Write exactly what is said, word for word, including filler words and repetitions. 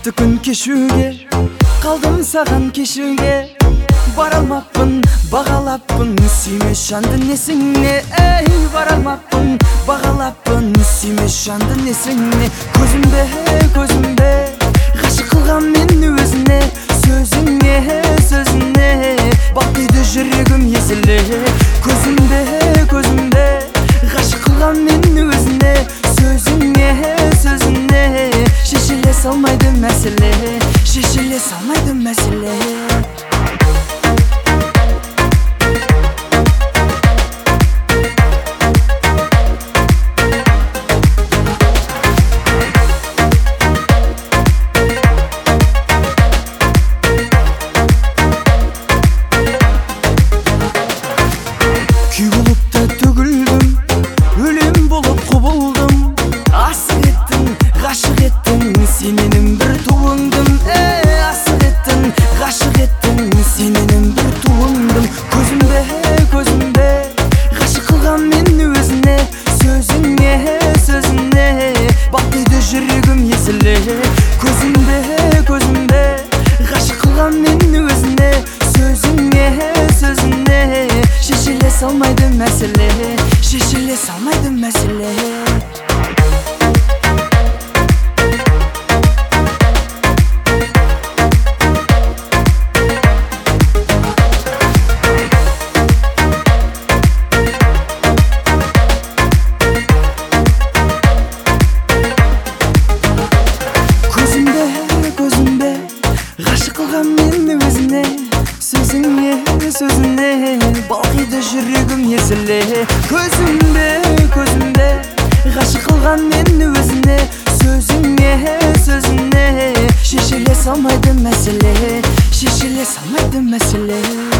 Катты күн кешүүгө калдым саган кешүүгө, бара алмаппын, багалаппын, сүймөш жандын эсиңне. Эй, бара алмаппын, багалаппын, сүймөш жандын эсиңне. Көзүмдө, көзүмдө гашык кылган мени өзүнө, сөзүңө, сөзүнө бактыйды жүрөгүм эзиле. Көзүмдө, көзүмдө гашык кылган мени өзүнө, сөзүңө, сөзүнө шешиле салмайды мәселе, шешиле салмайды мәселе. Күй болуп да төгүлдүм, өлүм болуп кубулдум. Асык еттиң, гашык еттиң, сен менин бир тугуңдум. Эй, асык еттиң, гашык еттиң, сен менин бир тугуңдум. Көзүмдө, көзүмдө гашык кылган мени өзүнө, сөзүңө, сөзүнө бактыйды жүрөгүм эзиле. Көзүмдө, көзүмдө гашык кылган мени өзүнө, сөзүңө, сөзүнө шешиле салмайды мәселе, шешиле салмайды мәселе. Көзүмдө, көзүмдө гашык кылган мени өзүнө, сөзүңө, сөзүнө балкыйды жүрөгүм эзиле. Көзүмдө, көзүмдө гашык кылган мени өзүнө, сөзүңө, сөзүнө шешиле салмайды мәселе, шешиле салмайды мәселе.